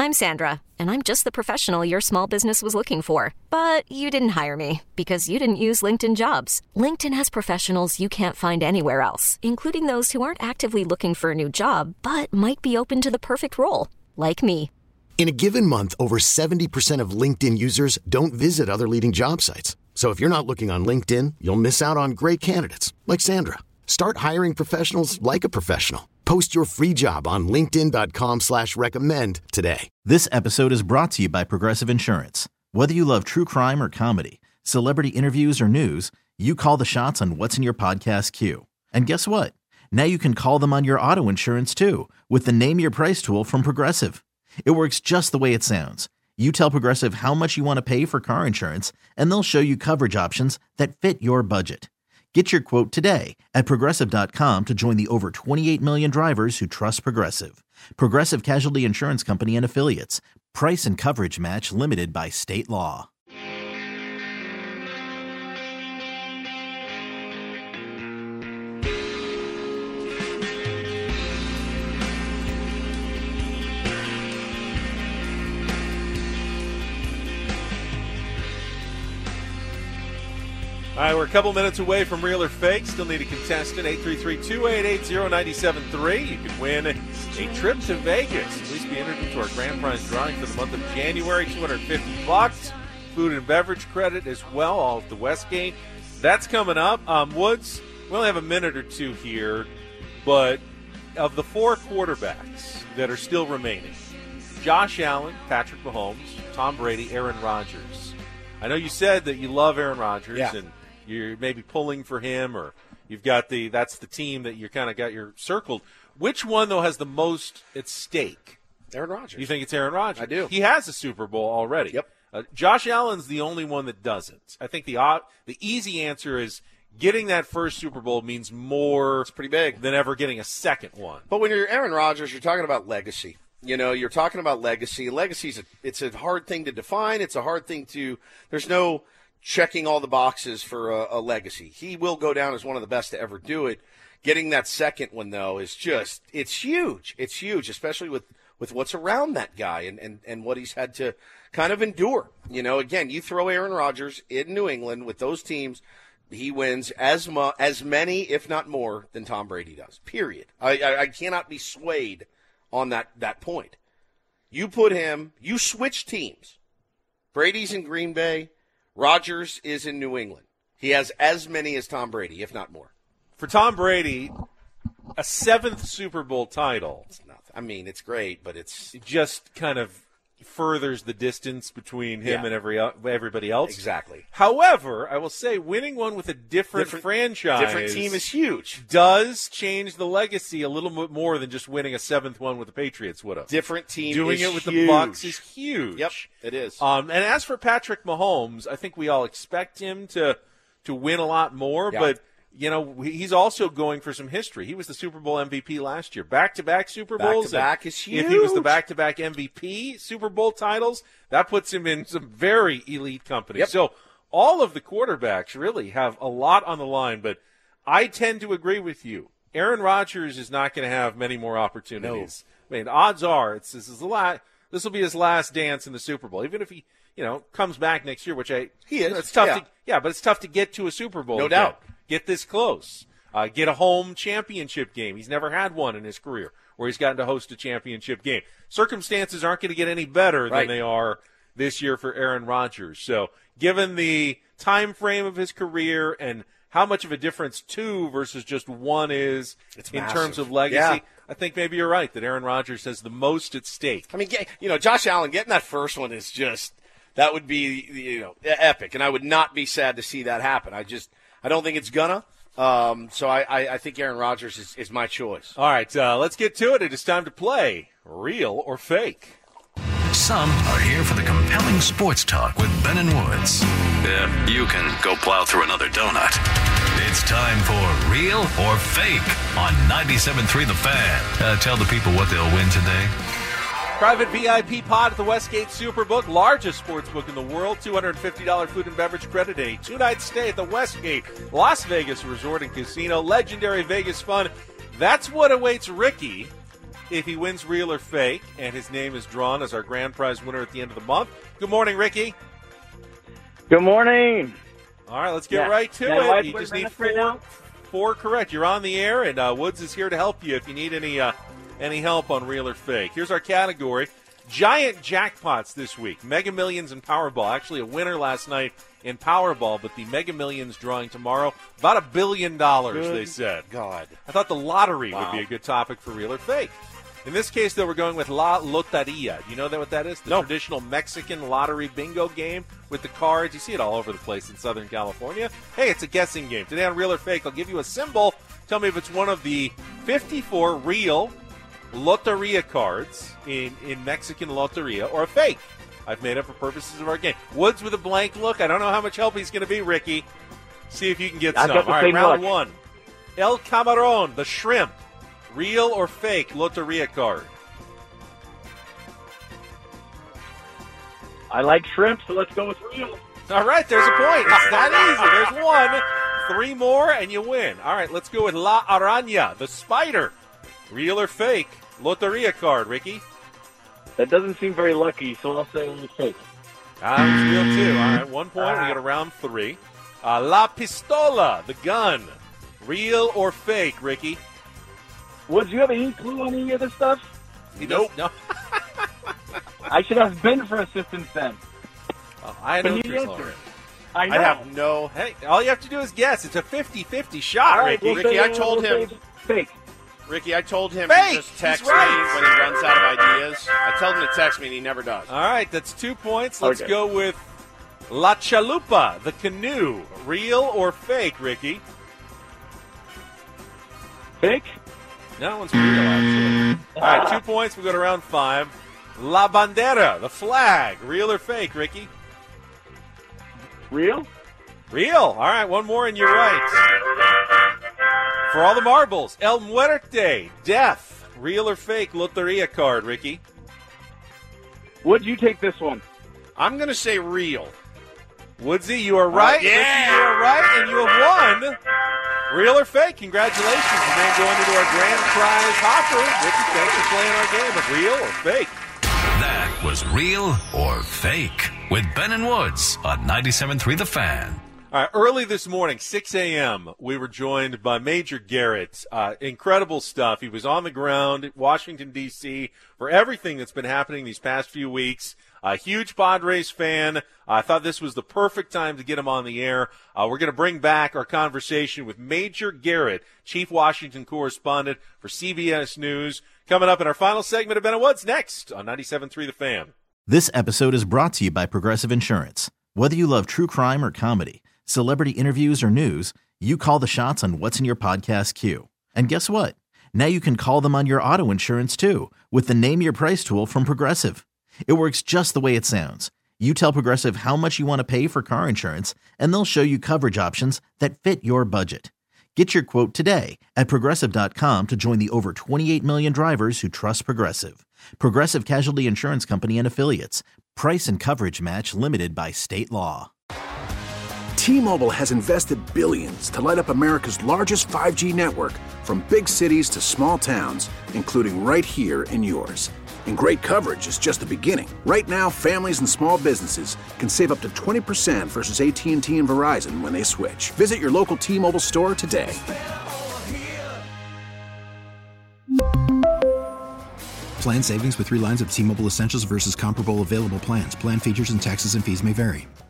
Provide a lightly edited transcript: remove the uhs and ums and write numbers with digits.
I'm Sandra, and I'm just the professional your small business was looking for. But you didn't hire me because you didn't use LinkedIn Jobs. LinkedIn has professionals you can't find anywhere else, including those who aren't actively looking for a new job, but might be open to the perfect role, like me. In a given month, over 70% of LinkedIn users don't visit other leading job sites. So if you're not looking on LinkedIn, you'll miss out on great candidates like Sandra. Start hiring professionals like a professional. Post your free job on linkedin.com/recommend today. This episode is brought to you by Progressive Insurance. Whether you love true crime or comedy, celebrity interviews or news, you call the shots on what's in your podcast queue. And guess what? Now you can call them on your auto insurance too with the Name Your Price tool from Progressive. It works just the way it sounds. You tell Progressive how much you want to pay for car insurance, and they'll show you coverage options that fit your budget. Get your quote today at Progressive.com to join the over 28 million drivers who trust Progressive. Progressive Casualty Insurance Company and Affiliates. Price and coverage match limited by state law. All right, we're a couple minutes away from Real or Fake. Still need a contestant, 833-288-0973. You could win a trip to Vegas. At least be entered into our grand prize drawing for the month of January, $250. Food and beverage credit as well, all at the Westgate. That's coming up. Woods, we only have a minute or two here, but of the four quarterbacks that are still remaining, Josh Allen, Patrick Mahomes, Tom Brady, Aaron Rodgers. I know you said that you love Aaron Rodgers, and you're maybe pulling for him, or you've got that's the team that you kind of got your circled. Which one, though, has the most at stake? Aaron Rodgers. You think it's Aaron Rodgers? I do. He has a Super Bowl already. Yep. Josh Allen's the only one that doesn't. I think the easy answer is getting that first Super Bowl means more. It's pretty big than ever getting a second one. But when you're Aaron Rodgers, you're talking about legacy. You know, you're talking about legacy. Legacy's it's a hard thing to define. It's a hard thing to. There's no checking all the boxes for a legacy. He will go down as one of the best to ever do it. Getting that second one, though, is just it's huge. It's huge, especially with what's around that guy and what he's had to kind of endure. You know, again, you throw Aaron Rodgers in New England with those teams, he wins as many, if not more, than Tom Brady does. Period. I cannot be swayed on that point. You put him, you switch teams. Brady's in Green Bay, Rodgers is in New England. He has as many as Tom Brady, if not more. For Tom Brady, a seventh Super Bowl title. It's nothing. I mean, it's great, but it just kind of furthers the distance between him and everybody else. Exactly. However, I will say winning one with a different franchise, different team is huge. Does change the legacy a little bit more than just winning a seventh one with the Patriots would have. Different team Doing is it with huge. the Bucs is huge. Yep, it is. And as for Patrick Mahomes, I think we all expect him to win a lot more, but you know, he's also going for some history. He was the Super Bowl MVP last year. Back-to-back Super Bowls. Back-to-back is huge. If he was the back-to-back MVP Super Bowl titles, that puts him in some very elite company. Yep. So all of the quarterbacks really have a lot on the line, but I tend to agree with you. Aaron Rodgers is not going to have many more opportunities. No. I mean, odds are this will be his last dance in the Super Bowl, even if he comes back next year, which he is. It's tough but it's tough to get to a Super Bowl. No doubt. Get this close. Get a home championship game. He's never had one in his career where he's gotten to host a championship game. Circumstances aren't going to get any better than they are this year for Aaron Rodgers. So given the time frame of his career and how much of a difference 2 versus just 1 is in terms of legacy, I think maybe you're right that Aaron Rodgers has the most at stake. I mean, Josh Allen getting that first one is just that would be epic, and I would not be sad to see that happen. I don't think it's gonna. So I think Aaron Rodgers is my choice. All right, let's get to it. It is time to play Real or Fake. Some are here for the compelling sports talk with Ben and Woods. Yeah, you can go plow through another donut. It's time for Real or Fake on 97.3 The Fan. Tell the people what they'll win today. Private VIP pod at the Westgate Superbook, largest sports book in the world. $250 food and beverage credit and a 2-night stay at the Westgate Las Vegas Resort and Casino. Legendary Vegas fun. That's what awaits Ricky if he wins real or fake, and his name is drawn as our grand prize winner at the end of the month. Good morning, Ricky. Good morning. All right, let's get right to it. You just need now. four correct. You're on the air, and Woods is here to help you if you need any help on real or fake. Here's our category. Giant jackpots this week. Mega Millions and Powerball. Actually, a winner last night in Powerball, but the Mega Millions drawing tomorrow. About $1 billion, they said. God. I thought the lottery would be a good topic for real or fake. In this case, though, we're going with La Loteria. Do you know what that is? The traditional Mexican lottery bingo game with the cards. You see it all over the place in Southern California. Hey, it's a guessing game. Today on Real or Fake, I'll give you a symbol. Tell me if it's one of the 54 real Loteria cards in Mexican Loteria or a fake. I've made up for purposes of our game. Woods with a blank look. I don't know how much help he's going to be, Ricky. See if you can get some. All right, round one. El Camarón, the shrimp. Real or fake Loteria card? I like shrimp, so let's go with real. All right, there's a point. It's that easy. There's one. 3 more, and you win. All right, let's go with La Araña, the spider. Real or fake Loteria card, Ricky? That doesn't seem very lucky, so I'll say fake. It's real, too. All right, 1 point. We got a round 3. La Pistola, the gun. Real or fake, Ricky? Would you have any clue on any of this stuff? Nope. No. I should have been for assistance then. Oh, I know the answer. I know. I have no. Hey, all you have to do is guess. It's a 50-50 shot, right, Ricky. Ricky, I told him. Fake. Ricky, I told him Fake! to just text me right. when he runs out of ideas. I tell him to text me, and he never does. All right, that's 2 points. Let's Okay. go with La Chalupa, the canoe. Real or fake, Ricky? Fake? That one's real, actually. All right, 2 points. We go to round 5. La Bandera, the flag. Real or fake, Ricky? Real? Real. All right, 1 more and you're right. For all the marbles, El Muerte, death. Real or fake Loteria card, Ricky? Would you take this one? I'm going to say real. Woodsy, you are right. Yeah. Ricky, you are right, and you have won. Real or fake? Congratulations. Your name going into our grand prize hopper. Ricky, thanks for playing our game of real or fake. That was Real or Fake with Ben and Woods on 97.3 The Fan. All right, early this morning, 6 a.m., we were joined by Major Garrett. Incredible stuff. He was on the ground, Washington, D.C., for everything that's been happening these past few weeks. A huge Padres fan. I thought this was the perfect time to get him on the air. We're going to bring back our conversation with Major Garrett, Chief Washington Correspondent for CBS News. Coming up in our final segment of Ben and Woods next on 97.3 The Fan. This episode is brought to you by Progressive Insurance. Whether you love true crime or comedy, celebrity interviews or news, you call the shots on what's in your podcast queue. And guess what? Now you can call them on your auto insurance too with the Name Your Price tool from Progressive. It works just the way it sounds. You tell Progressive how much you want to pay for car insurance, and they'll show you coverage options that fit your budget. Get your quote today at Progressive.com to join the over 28 million drivers who trust Progressive. Progressive Casualty Insurance Company and Affiliates. Price and coverage match limited by state law. T-Mobile has invested billions to light up America's largest 5G network, from big cities to small towns, including right here in yours. And great coverage is just the beginning. Right now, families and small businesses can save up to 20% versus AT&T and Verizon when they switch. Visit your local T-Mobile store today. Plan savings with 3 lines of T-Mobile Essentials versus comparable available plans. Plan features and taxes and fees may vary.